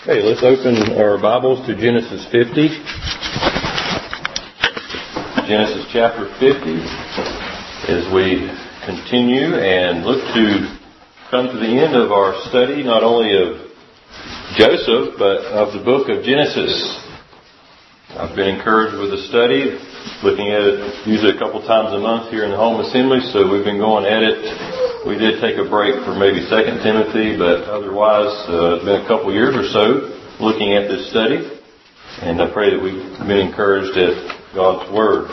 Okay, let's open our Bibles to Genesis 50. Genesis chapter 50, as we continue and look to come to the end of our study, not only of Joseph, but of the book of Genesis. I've been encouraged with the study, looking at it usually a couple times a month here in the home assembly, so we've been going at it. We did take a break for maybe 2 Timothy, but otherwise it's been a couple years or so looking at this study, and I pray that we've been encouraged at God's Word.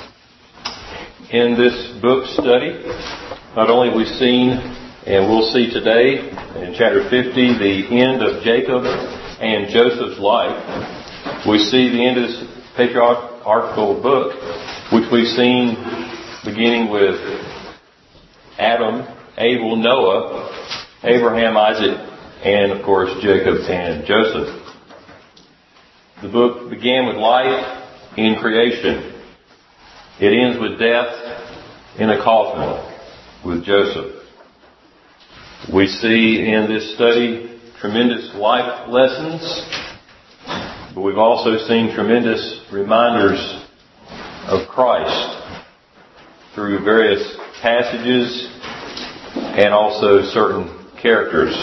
In this book study, not only have we seen, and we'll see today in chapter 50, the end of Jacob and Joseph's life. We see the end of this patriarchal book, which we've seen beginning with Adam, Abel, Noah, Abraham, Isaac, and of course Jacob and Joseph. The book began with life in creation. It ends with death in a coffin with Joseph. We see in this study tremendous life lessons, but we've also seen tremendous reminders of Christ through various passages and also certain characters.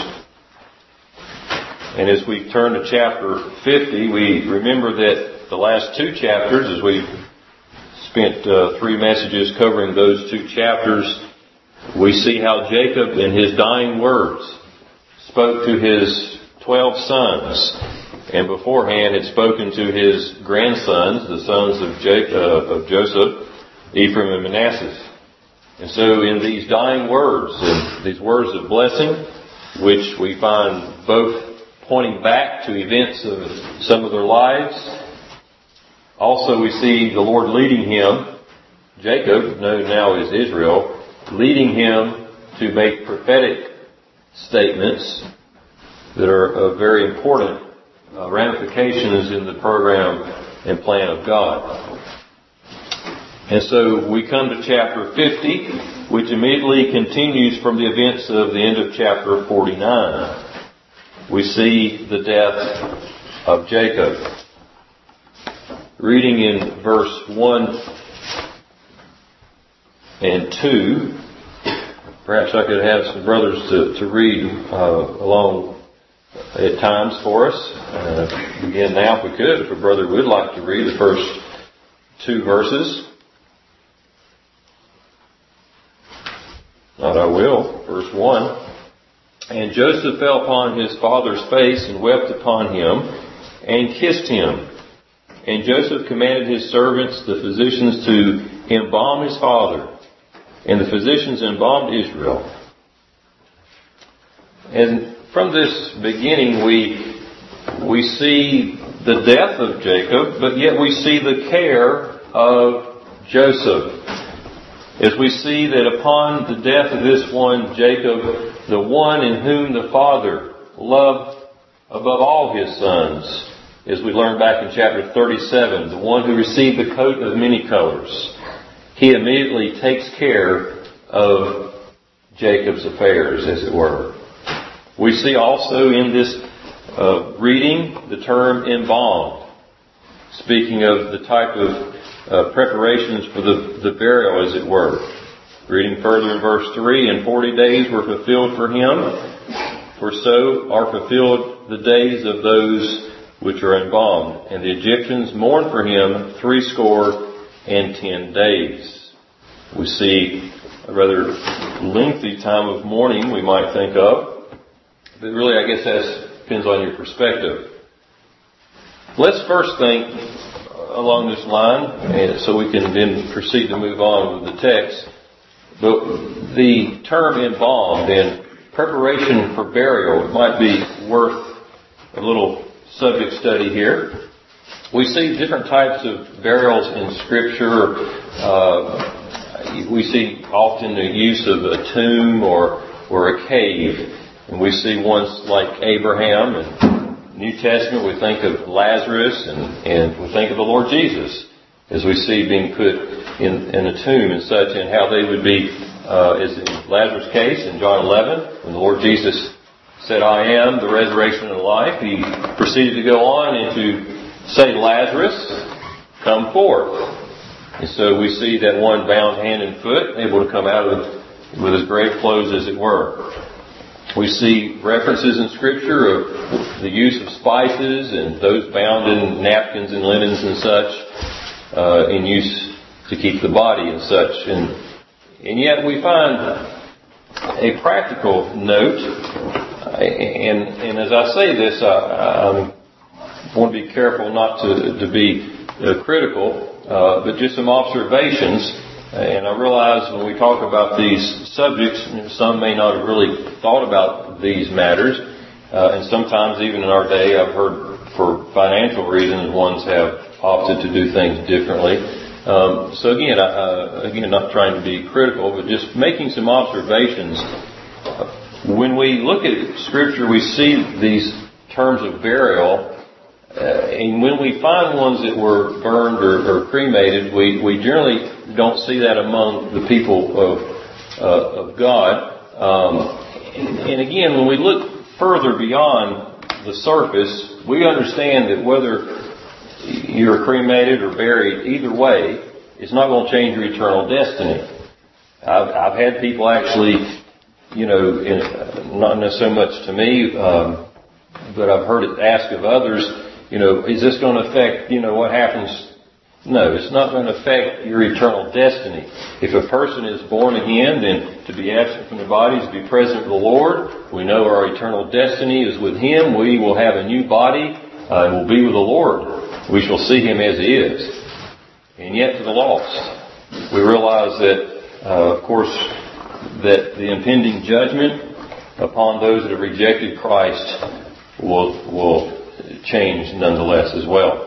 And as we turn to chapter 50, we remember that the last two chapters, as we spent 3 messages covering those 2 chapters, we see how Jacob in his dying words spoke to his 12 sons, and beforehand had spoken to his grandsons, the sons of Joseph, Ephraim and Manasseh. And so in these dying words, and these words of blessing, which we find both pointing back to events of some of their lives, also we see the Lord leading him, Jacob, known now as Israel, leading him to make prophetic statements that are of very important ramifications in the program and plan of God. And so we come to chapter 50, which immediately continues from the events of the end of chapter 49. We see the death of Jacob. Reading in verse 1 and 2, perhaps I could have some brothers to read along at times for us. Begin now if we could, if a brother would like to read the first 2 verses. Not I will. Verse 1. And Joseph fell upon his father's face and wept upon him and kissed him. And Joseph commanded his servants, the physicians, to embalm his father. And the physicians embalmed Israel. And from this beginning we see the death of Jacob, but yet we see the care of Joseph. As we see that upon the death of this one, Jacob, the one in whom the Father loved above all his sons, as we learned back in chapter 37, the one who received the coat of many colors, he immediately takes care of Jacob's affairs, as it were. We see also in this reading the term embalmed, speaking of the type of preparations for the burial, as it were. Reading further in verse 3, and 40 days were fulfilled for him, for so are fulfilled the days of those which are embalmed. And the Egyptians mourned for him 70 days. We see a rather lengthy time of mourning, we might think of, but really I guess that depends on your perspective. Let's first think along this line, and so we can then proceed to move on with the text. But the term embalmed and preparation for burial, it might be worth a little subject study here. We see different types of burials in Scripture. We see often the use of a tomb or a cave. And we see ones like Abraham, and New Testament we think of Lazarus, and we think of the Lord Jesus, as we see being put in a tomb and such, and how they would be, as in Lazarus' case in John 11, when the Lord Jesus said, I am the resurrection and the life. He proceeded to go on and to say, Lazarus, come forth. And so we see that one bound hand and foot, able to come out with his grave clothes, as it were. We see references in Scripture of the use of spices and those bound in napkins and linens and such, in use to keep the body and such. And yet we find a practical note, and as I say this, I want to be careful not to be critical, but just some observations. And I realize when we talk about these subjects, some may not have really thought about these matters. And sometimes even in our day, I've heard for financial reasons, ones have opted to do things differently. So again, not trying to be critical, but just making some observations. When we look at Scripture, we see these terms of burial. And when we find ones that were burned or cremated, we generally don't see that among the people of God. And again, when we look further beyond the surface, we understand that whether you're cremated or buried, either way, it's not going to change your eternal destiny. I've had people actually, not so much to me, but I've heard it asked of others, is this going to affect, what happens? No, it's not going to affect your eternal destiny. If a person is born again, then to be absent from the body is to be present with the Lord. We know our eternal destiny is with Him. We will have a new body and will be with the Lord. We shall see Him as He is. And yet to the lost, we realize that, of course, that the impending judgment upon those that have rejected Christ will change nonetheless as well.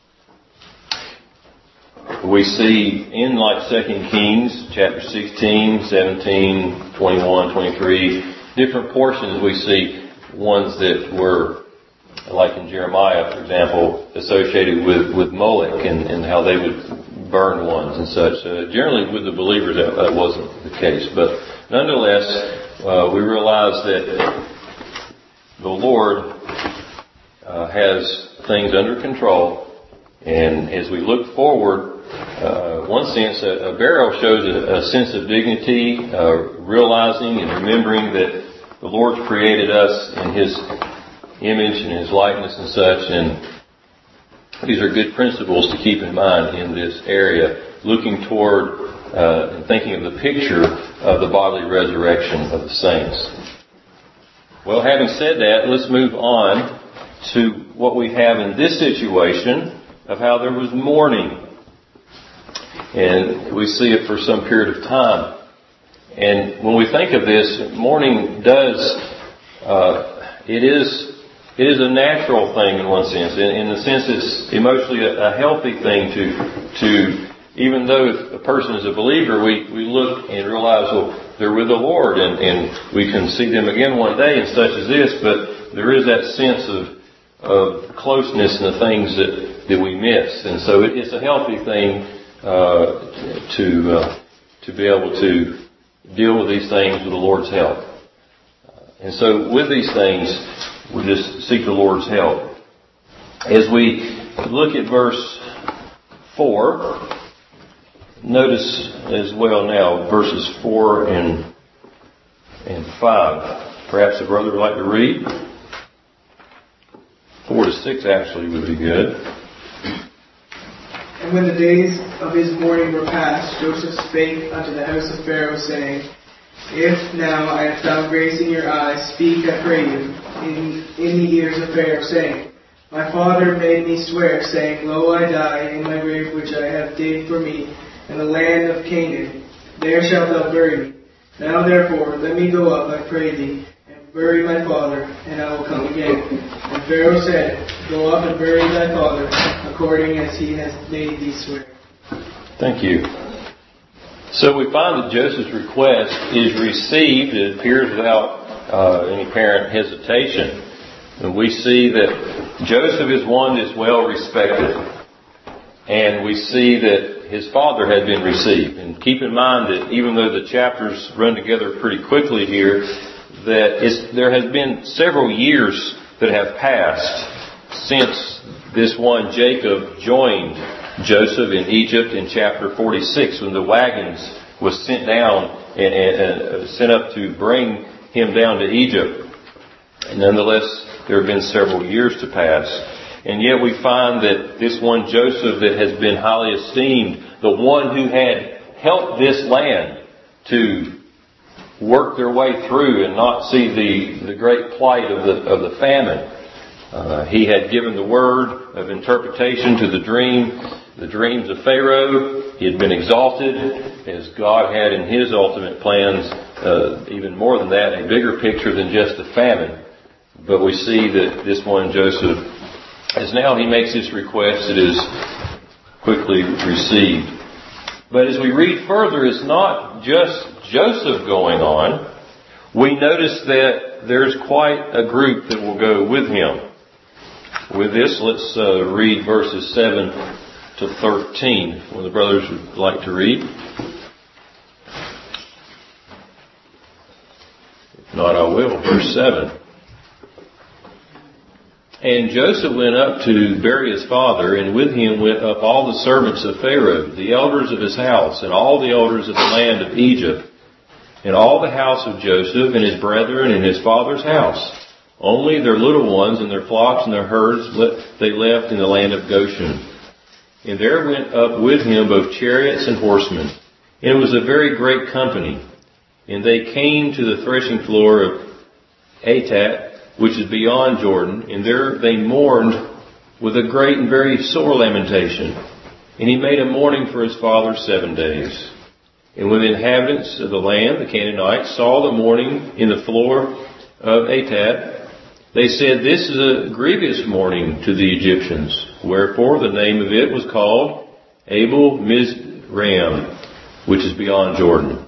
We see in 2 Kings chapter 16, 17, 21, 23, different portions we see ones that were, like in Jeremiah, for example, associated with Molech and how they would burn ones and such. Generally with the believers that wasn't the case. But nonetheless, we realize that the Lord has things under control. And as we look forward, one sense, a burial shows a sense of dignity, realizing and remembering that the Lord created us in His image and His likeness and such. And these are good principles to keep in mind in this area, looking toward and thinking of the picture of the bodily resurrection of the saints. Well, having said that, let's move on to what we have in this situation of how there was mourning. And we see it for some period of time. And when we think of this, mourning it is a natural thing in one sense. In the sense it's emotionally a healthy thing to even though if a person is a believer, we look and realize, well, they're with the Lord and we can see them again one day and such as this, but there is that sense of closeness in the things that we miss. And so it's a healthy thing to be able to deal with these things with the Lord's help. And so with these things, we just seek the Lord's help. As we look at verse 4, notice as well now verses 4 and 5. Perhaps a brother would like to read. 4 to 6 actually would be good. And when the days of his mourning were past, Joseph spake unto the house of Pharaoh, saying, If now I have found grace in your eyes, speak, I pray you, in the ears of Pharaoh, saying, My father made me swear, saying, Lo, I die in my grave which I have digged for me, in the land of Canaan. There shalt thou bury me. Now therefore let me go up, I pray thee, and bury my father, and I will come again. And Pharaoh said, Go up and bury thy father, according as he has made thee swear. Thank you. So we find that Joseph's request is received, it appears, without any apparent hesitation. And we see that Joseph is one that's well respected. And we see that his father had been received. And keep in mind that even though the chapters run together pretty quickly here, that there has been several years that have passed since this one Jacob joined Joseph in Egypt in chapter 46, when the wagons was sent down and sent up to bring him down to Egypt. And nonetheless, there have been several years to pass. And yet we find that this one Joseph that has been highly esteemed, the one who had helped this land to work their way through and not see the great plight of the famine. He had given the word of interpretation to the dreams of Pharaoh. He had been exalted as God had in His ultimate plans, even more than that, a bigger picture than just the famine. But we see that this one Joseph, as now he makes this request, it is quickly received. But as we read further, it's not just Joseph going on. We notice that there's quite a group that will go with him. With this, let's read verses 7 to 13. One of the brothers would like to read. If not, I will. Verse 7. And Joseph went up to bury his father, and with him went up all the servants of Pharaoh, the elders of his house, and all the elders of the land of Egypt, and all the house of Joseph, and his brethren, and his father's house. Only their little ones and their flocks and their herds they left in the land of Goshen. And there went up with him both chariots and horsemen. And it was a very great company. And they came to the threshing floor of Atad, which is beyond Jordan, and there they mourned with a great and very sore lamentation. And he made a mourning for his father 7 days. And when the inhabitants of the land, the Canaanites, saw the mourning in the floor of Atad, they said, "This is a grievous mourning to the Egyptians." Wherefore the name of it was called Abel Mizraim, which is beyond Jordan.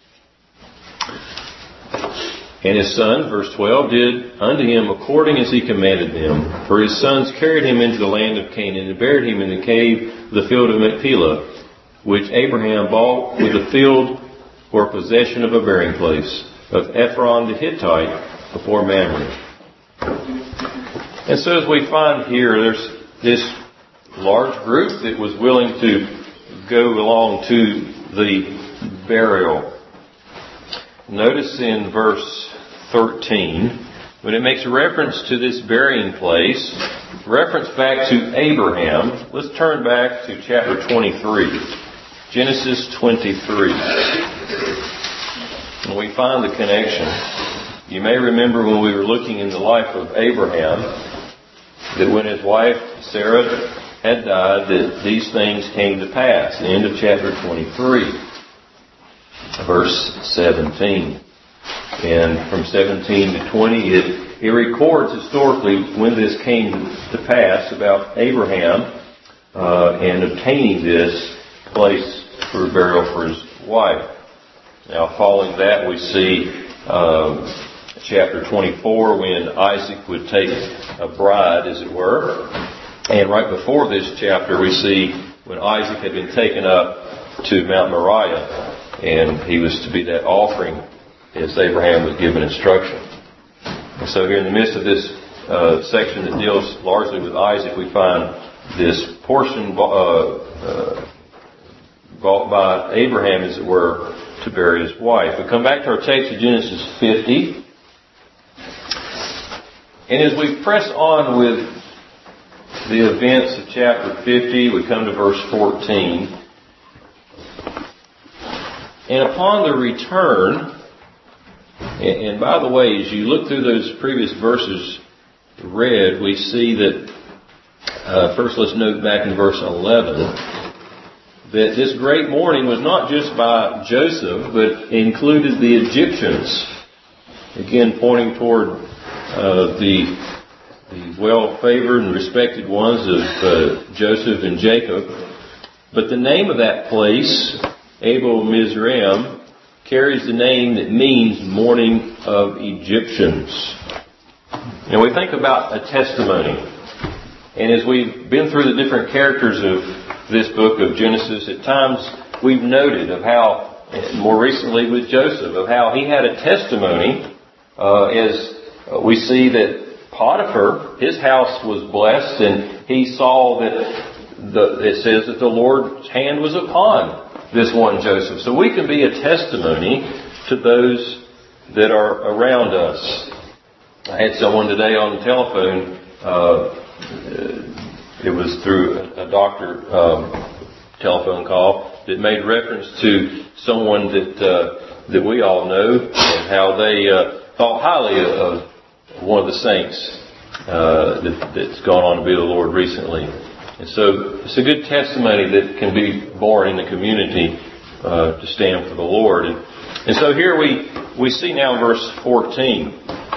And his sons, verse 12, did unto him according as he commanded them. For his sons carried him into the land of Canaan and buried him in the cave of the field of Machpelah, which Abraham bought with a field for possession of a burying place of Ephron the Hittite before Mamre. And so as we find here, there's this large group that was willing to go along to the burial. Notice in verse 13, when it makes reference to this burying place, reference back to Abraham. Let's turn back to chapter 23. Genesis 23. And we find the connection. You may remember when we were looking in the life of Abraham, that when his wife Sarah had died, that these things came to pass. The end of chapter 23. Verse 17. And from 17 to 20, it records historically when this came to pass about Abraham and obtaining this place for burial for his wife. Now, following that, we see chapter 24 when Isaac would take a bride, as it were. And right before this chapter, we see when Isaac had been taken up to Mount Moriah. And he was to be that offering as Abraham was given instruction. And so here in the midst of this section that deals largely with Isaac, we find this portion bought by Abraham, as it were, to bury his wife. We come back to our text of Genesis 50. And as we press on with the events of chapter 50, we come to verse 14. And upon the return, and by the way, as you look through those previous verses read, we see that, first let's note back in verse 11, that this great mourning was not just by Joseph, but included the Egyptians. Again, pointing toward the well-favored and respected ones of Joseph and Jacob. But the name of that place, Abel Mizraim, carries the name that means mourning of Egyptians. And we think about a testimony. And as we've been through the different characters of this book of Genesis, at times we've noted of how, more recently with Joseph, of how he had a testimony as we see that Potiphar, his house was blessed, and he saw that it says that the Lord's hand was upon this one Joseph. So we can be a testimony to those that are around us. I had someone today on the telephone. It was through a doctor telephone call that made reference to someone that we all know, and how they thought highly of one of the saints that's gone on to be the Lord recently. And so it's a good testimony that can be born in the community to stand for the Lord. And so here we see now in verse 14.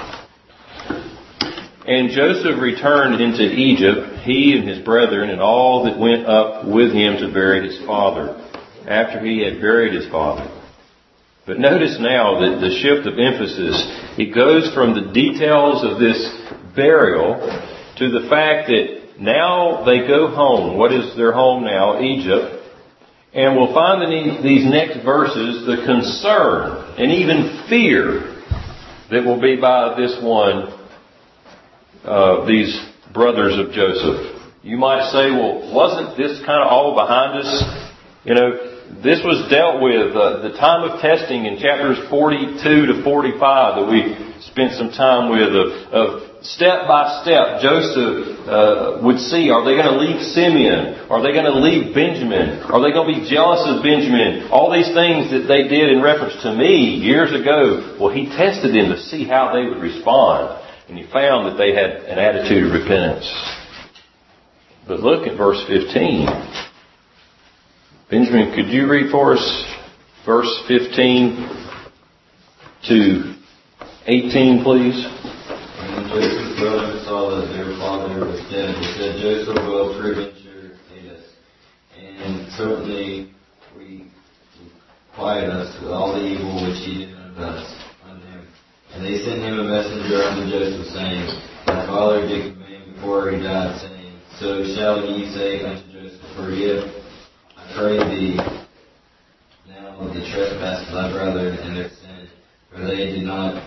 And Joseph returned into Egypt, he and his brethren, and all that went up with him to bury his father, after he had buried his father. But notice now that the shift of emphasis, it goes from the details of this burial to the fact that now they go home. What is their home now? Egypt. And we'll find in these next verses the concern and even fear that will be by this one, these brothers of Joseph. You might say, well, wasn't this kind of all behind us? You know, this was dealt with, the time of testing in chapters 42 to 45 that we spent some time with, of step by step Joseph would see, are they going to leave Simeon? Are they going to leave Benjamin? Are they going to be jealous of Benjamin? All these things that they did in reference to me years ago. Well, he tested them to see how they would respond. And he found that they had an attitude of repentance. But look at verse 15. Benjamin, could you read for us verse 15 to 18, please? And when Joseph's brothers saw that their father was dead, they said, Joseph will peradventure hate us, and certainly we quiet us with all the evil which he did unto us. And they sent him a messenger unto Joseph, saying, Thy father did command before he died, saying, So shall ye say unto Joseph, Forgive, I pray thee, now of the trespass of thy brethren and their sin, for they did not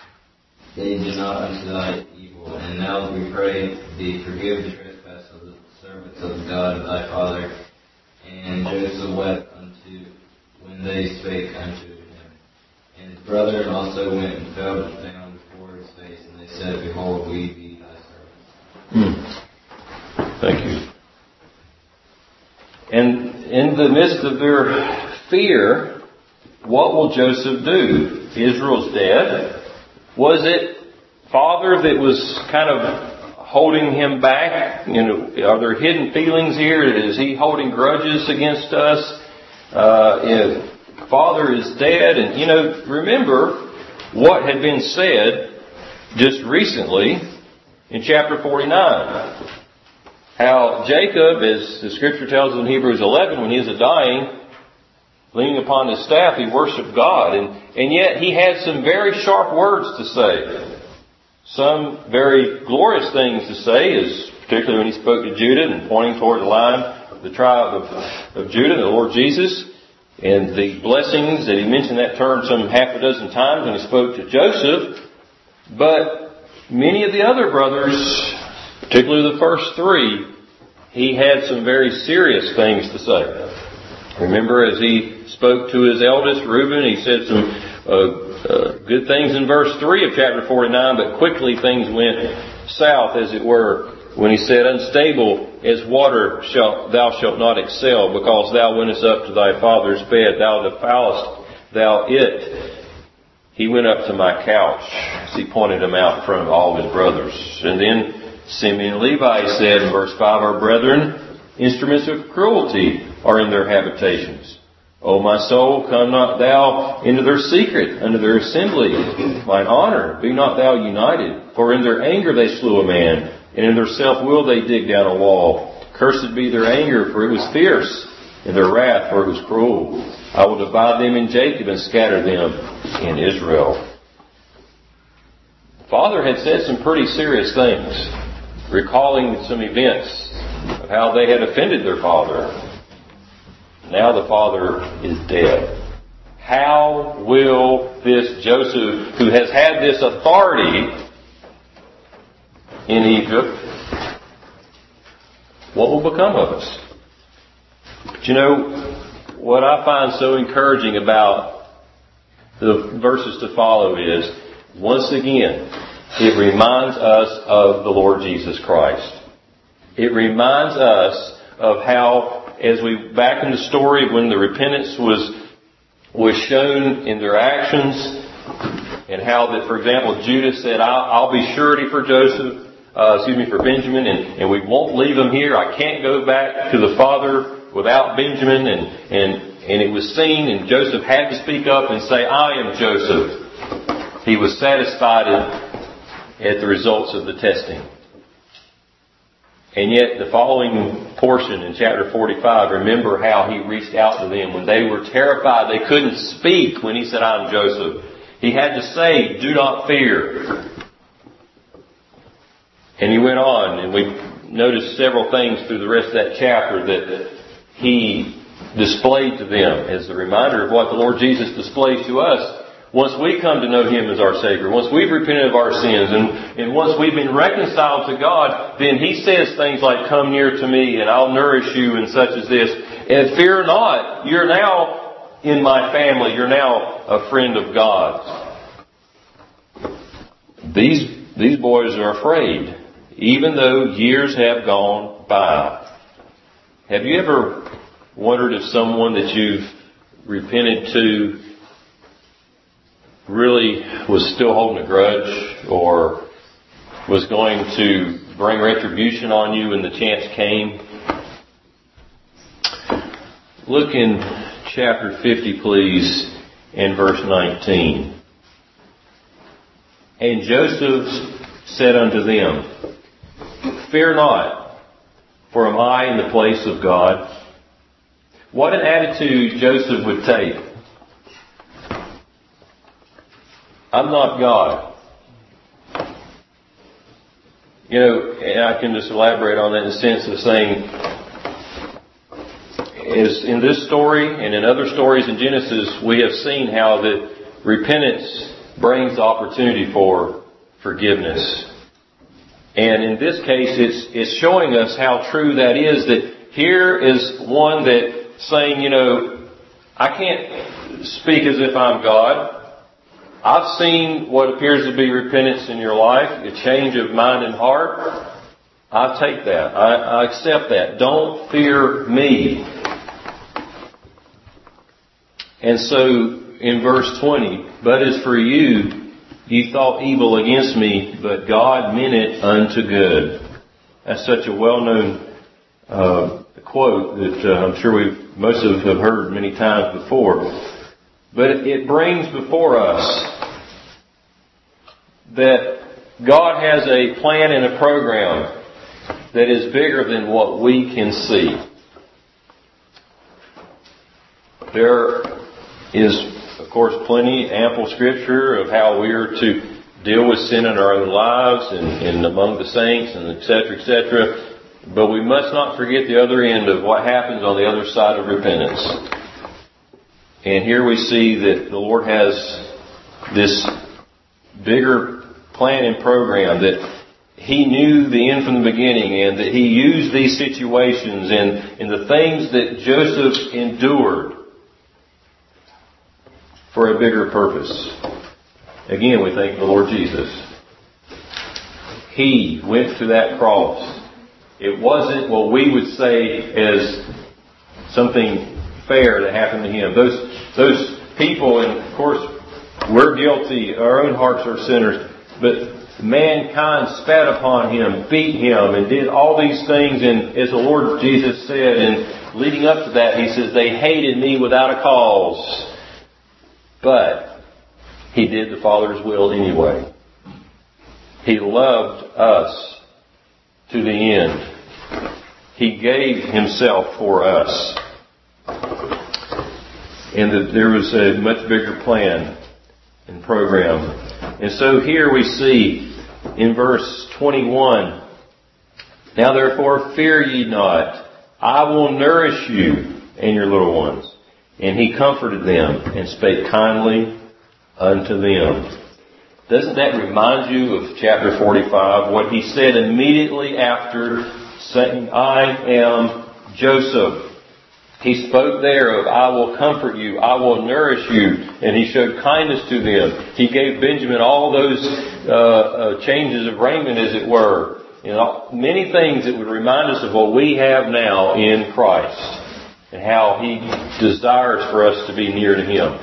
unto thy evil. And now we pray thee, forgive the trespass of the servants of God of thy father. And Joseph wept when they spake unto him. And his brethren also went and fell down before his face, and they said, Behold, we be thy servants. Thank you. And in the midst of their fear, what will Joseph do? Israel's dead. Was it Father that was kind of holding him back? You know, are there hidden feelings here? Is he holding grudges against us? Father is dead. And, you know, remember what had been said just recently in chapter 49. How Jacob, as the scripture tells us in Hebrews 11, when he was dying, leaning upon his staff, he worshiped God. And yet he had some very sharp words to say. Some very glorious things to say, as particularly when he spoke to Judah and pointing toward the line of the tribe of Judah, the Lord Jesus. And the blessings that he mentioned that term some half a dozen times when he spoke to Joseph. But many of the other brothers, particularly the first three, he had some very serious things to say. Remember, as he spoke to his eldest, Reuben, he said some good things in verse 3 of chapter 49, but quickly things went south, as it were, when he said, Unstable as water thou shalt not excel, because thou wentest up to thy father's bed, thou defilest thou it. He went up to my couch, as he pointed him out in front of all his brothers. And then Simeon and Levi said in verse 5, Our brethren, instruments of cruelty are in their habitations. O my soul, come not thou into their secret, unto their assembly. Mine honor, be not thou united. For in their anger they slew a man, and in their self-will they dig down a wall. Cursed be their anger, for it was fierce, and their wrath, for it was cruel. I will divide them in Jacob and scatter them in Israel. The father had said some pretty serious things, recalling some events of how they had offended their father. Now the father is dead. how will this Joseph, who has had this authority in Egypt, what will become of us? But you know, what I find so encouraging about the verses to follow is, once again, it reminds us of the Lord Jesus Christ. It reminds us of how, as we back in the story when the repentance was shown in their actions, and how that, for example, Judah said, I'll be surety for for Benjamin, and we won't leave him here. I can't go back to the father without Benjamin, and it was seen, and Joseph had to speak up and say, I am Joseph. He was satisfied at the results of the testing. And yet the following portion in chapter 45, remember how he reached out to them when they were terrified. They couldn't speak when he said, I'm Joseph. He had to say, do not fear. And he went on, and we noticed several things through the rest of that chapter that he displayed to them as a reminder of what the Lord Jesus displays to us. Once we come to know Him as our Savior, once we've repented of our sins, and once we've been reconciled to God, then He says things like, come near to me and I'll nourish you and such as this. And fear not, you're now in my family, you're now a friend of God. These boys are afraid, even though years have gone by. Have you ever wondered if someone that you've repented to really was still holding a grudge or was going to bring retribution on you when the chance came? Look in chapter 50, please, and verse 19. And Joseph said unto them, fear not, for am I in the place of God? What an attitude Joseph would take. I'm not God. You know, and I can just elaborate on that in the sense of saying, is in this story and in other stories in Genesis, we have seen how that repentance brings opportunity for forgiveness. And in this case, it's showing us how true that is, that here is one that saying, you know, I can't speak as if I'm God. I've seen what appears to be repentance in your life, a change of mind and heart. I take that. I accept that. Don't fear me. And so in verse 20, but as for you, you thought evil against me, but God meant it unto good. That's such a well-known quote that I'm sure most of us have heard many times before. But it brings before us that God has a plan and a program that is bigger than what we can see. There is, of course, plenty, ample scripture of how we are to deal with sin in our own lives and among the saints and et cetera, but we must not forget the other end of what happens on the other side of repentance. And here we see that the Lord has this bigger plan and program, that He knew the end from the beginning, and that He used these situations and the things that Joseph endured for a bigger purpose. Again, we think of the Lord Jesus. He went to that cross. It wasn't what we would say as something fair that happened to Him. Those people, and of course, we're guilty. Our own hearts are sinners. But mankind spat upon Him, beat Him, and did all these things. And as the Lord Jesus said, and leading up to that, He says, they hated me without a cause. But He did the Father's will anyway. He loved us to the end. He gave Himself for us. And that there was a much bigger plan and program. And so here we see in verse 21, now therefore fear ye not, I will nourish you and your little ones. And he comforted them and spake kindly unto them. Doesn't that remind you of chapter 45? What he said immediately after saying, I am Joseph. He spoke there of, I will comfort you, I will nourish you, and he showed kindness to them. He gave Benjamin all those changes of raiment, as it were. Many things that would remind us of what we have now in Christ, and how he desires for us to be near to him.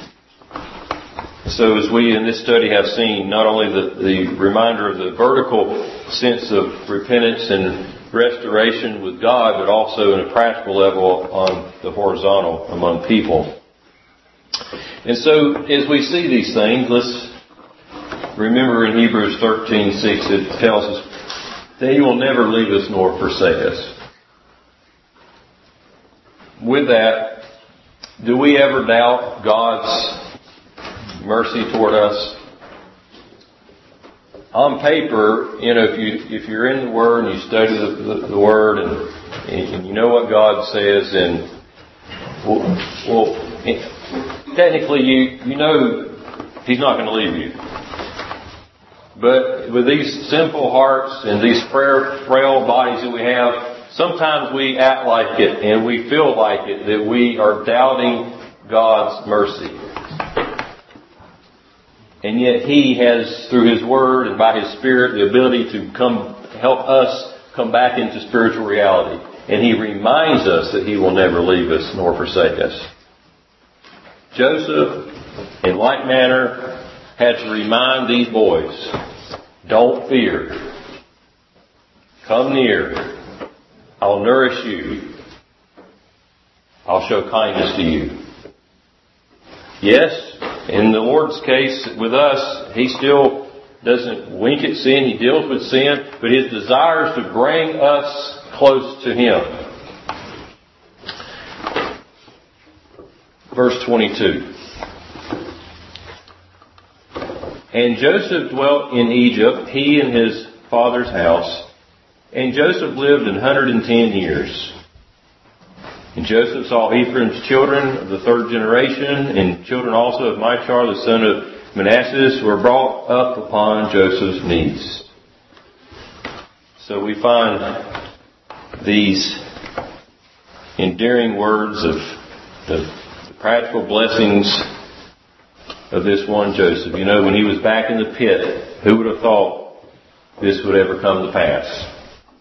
So as we in this study have seen, not only the reminder of the vertical sense of repentance and restoration with God, but also in a practical level on the horizontal among people. And so as we see these things, let's remember in Hebrews 13:6 it tells us that he will never leave us nor forsake us. With that, do we ever doubt God's mercy toward us? On paper, if you're in the Word and you study the Word and you know what God says, and technically you know He's not going to leave you. But with these simple hearts and these frail bodies that we have, sometimes we act like it and we feel like it, that we are doubting God's mercy. And yet He has, through His Word and by His Spirit, the ability to help us come back into spiritual reality. And He reminds us that He will never leave us nor forsake us. Joseph, in like manner, had to remind these boys, don't fear. Come near. I'll nourish you. I'll show kindness to you. Yes, in the Lord's case with us, He still doesn't wink at sin. He deals with sin, but His desire is to bring us close to Him. Verse 22. And Joseph dwelt in Egypt, he and his father's house. And Joseph lived 110 years. And Joseph saw Ephraim's children of the third generation, and children also of Machar, the son of Manasseh, were brought up upon Joseph's knees. So we find these endearing words of the practical blessings of this one Joseph. You know, when he was back in the pit, who would have thought this would ever come to pass?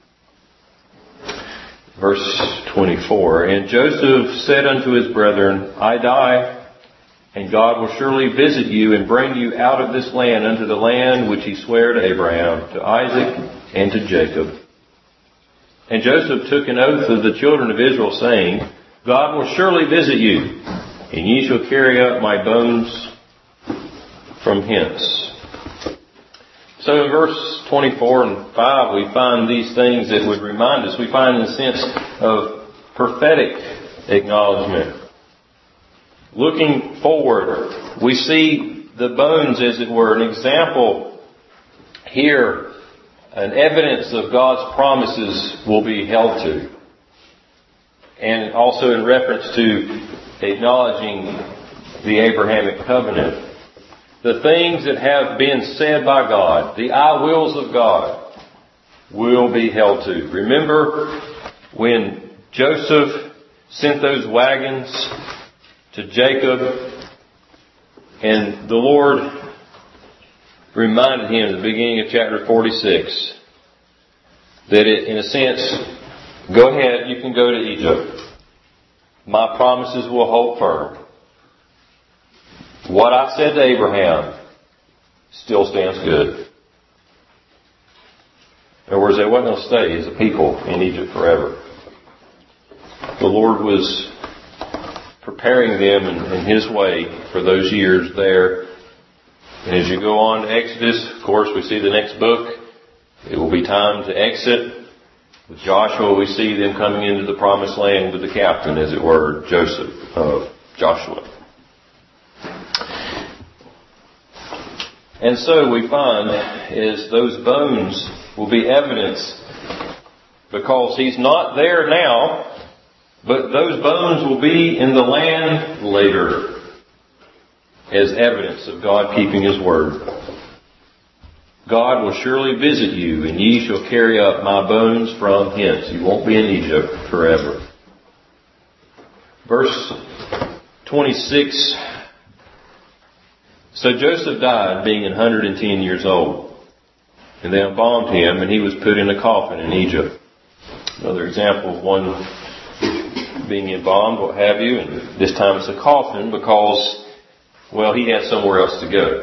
Verse 24, And Joseph said unto his brethren, I die, and God will surely visit you and bring you out of this land unto the land which He sware to Abraham, to Isaac, and to Jacob. And Joseph took an oath of the children of Israel, saying, God will surely visit you, and ye shall carry up my bones from hence. So in verse 24 and 5, we find these things that would remind us. We find the sense of prophetic acknowledgement. Looking forward, we see the bones, as it were, an example here, an evidence of God's promises will be held to. And also in reference to acknowledging the Abrahamic covenant. The things that have been said by God, the I wills of God, will be held to. Remember when Joseph sent those wagons to Jacob, and the Lord reminded him at the beginning of chapter 46 that in a sense, go ahead, you can go to Egypt. My promises will hold firm. What I said to Abraham still stands good. In other words, they wasn't going to stay as a people in Egypt forever. The Lord was preparing them in His way for those years there. And as you go on to Exodus, of course, we see the next book. It will be time to exit. With Joshua, we see them coming into the promised land with the captain, as it were, Joshua. And so we find is those bones will be evidence, because He's not there now, But those bones will be in the land later as evidence of God keeping His word. God will surely visit you, and ye shall carry up my bones from hence. You won't be in Egypt forever. Verse 26. So Joseph died, being 110 years old. And they embalmed him, and he was put in a coffin in Egypt. Another example of one being embalmed, what have you. And this time it's a coffin because, well, he had somewhere else to go.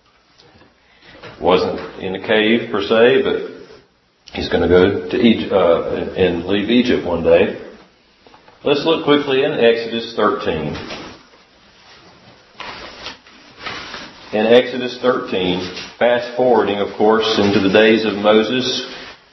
Wasn't in a cave per se, but he's going to go to Egypt and leave Egypt one day. Let's look quickly in Exodus 13. In Exodus 13, fast forwarding, of course, into the days of Moses,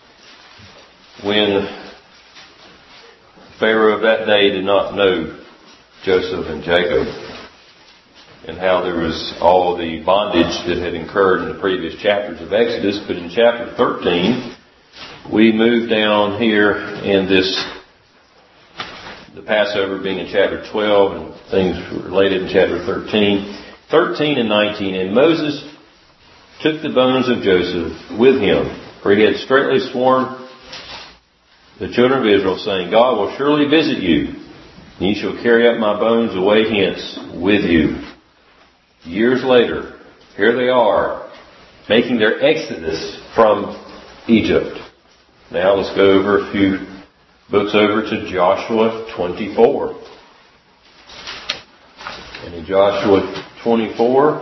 when Pharaoh of that day did not know Joseph and Jacob, and how there was all the bondage that had incurred in the previous chapters of Exodus. But in chapter 13, we move down here in the Passover being in chapter 12 and things related in chapter 13. 13 and 19. And Moses took the bones of Joseph with him, for he had straitly sworn the children of Israel, saying, God will surely visit you, and ye shall carry up my bones away hence with you. Years later, here they are, making their exodus from Egypt. Now let's go over a few books over to Joshua 24. And in Joshua 24,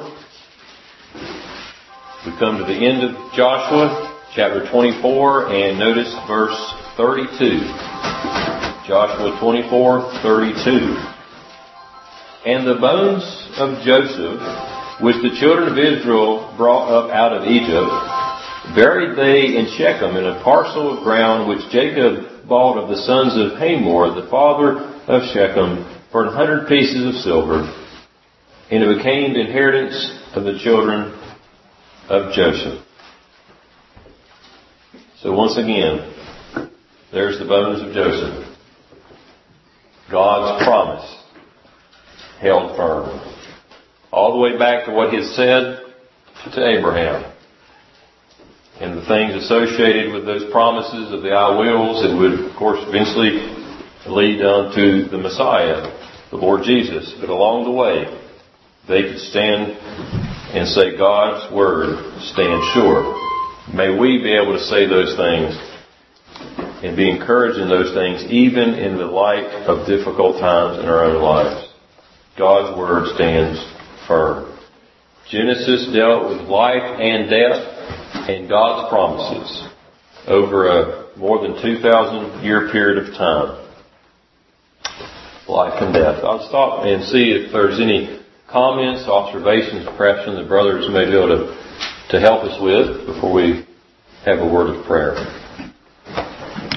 we come to the end of Joshua, chapter 24, and notice verse 32. Joshua 24:32. And the bones of Joseph, which the children of Israel brought up out of Egypt, buried they in Shechem in a parcel of ground which Jacob bought of the sons of Hamor, the father of Shechem, for 100 pieces of silver. And it became the inheritance of the children of Joseph. So once again, there's the bones of Joseph. God's promise held firm. All the way back to what He had said to Abraham. And the things associated with those promises of the I wills that would, of course, eventually lead unto the Messiah, the Lord Jesus. But along the way, they could stand and say, God's Word stands sure. May we be able to say those things and be encouraged in those things, even in the light of difficult times in our own lives. God's Word stands firm. Genesis dealt with life and death and God's promises over a more than 2,000-year period of time. Life and death. I'll stop and see if there's any comments, observations, perhaps from the brothers may be able to help us with before we have a word of prayer.